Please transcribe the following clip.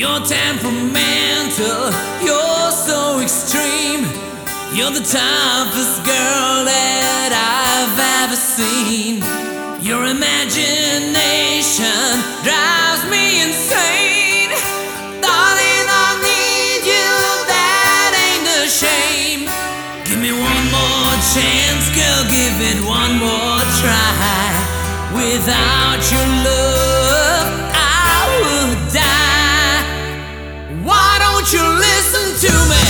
You're temperamental, you're so extreme. You're the toughest girl that I've ever seen. Your imagination drives me insane. Darling, I need you, that ain't a shame. Give me one more chance, girl, give it one more try. Without your love, I would die. Why don't you listen to me?